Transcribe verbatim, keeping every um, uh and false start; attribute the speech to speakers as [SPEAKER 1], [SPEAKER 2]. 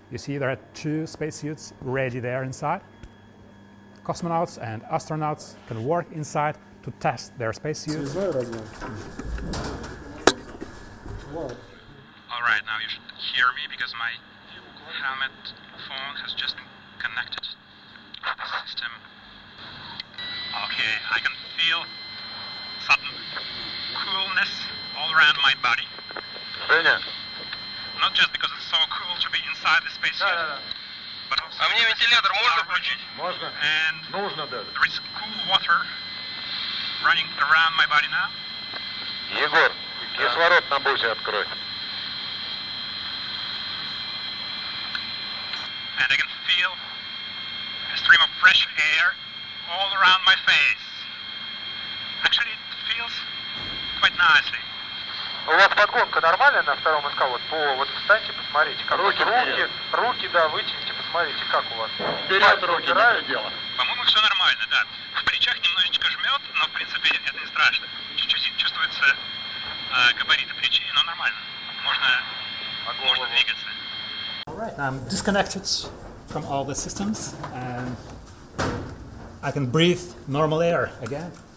[SPEAKER 1] You see there are two spacesuits ready there inside. Cosmonauts and astronauts can work inside to test their spacesuits.
[SPEAKER 2] All right,
[SPEAKER 3] now you should hear me because my helmet phone has just been connected to the system. Okay, I can feel sudden coolness all around my body. Not just because it's so cool to be inside the spacesuit, but also
[SPEAKER 4] А мне вентилятор можно включить?
[SPEAKER 2] Можно.
[SPEAKER 3] And
[SPEAKER 2] Нужно даже.
[SPEAKER 3] there is cool water running around my body now.
[SPEAKER 4] Егор, кислород на бузе открой.
[SPEAKER 3] And I can feel a stream of fresh air all around my face. Actually, it feels quite nicely.
[SPEAKER 5] У вас подгонка нормальная на втором СК? Вот, по, вот встаньте, посмотрите, как
[SPEAKER 4] руки,
[SPEAKER 5] руки, руки, да, вытяните, посмотрите, как у вас.
[SPEAKER 4] Вперед руки, не дело.
[SPEAKER 3] По-моему, все нормально, да. В плечах немножечко жмет, но в принципе это не страшно. Чуть-чуть чувствуется э, габариты плечей, но нормально. Можно, можно двигаться.
[SPEAKER 1] Alright, I'm disconnected from all the systems and I can breathe normal air again.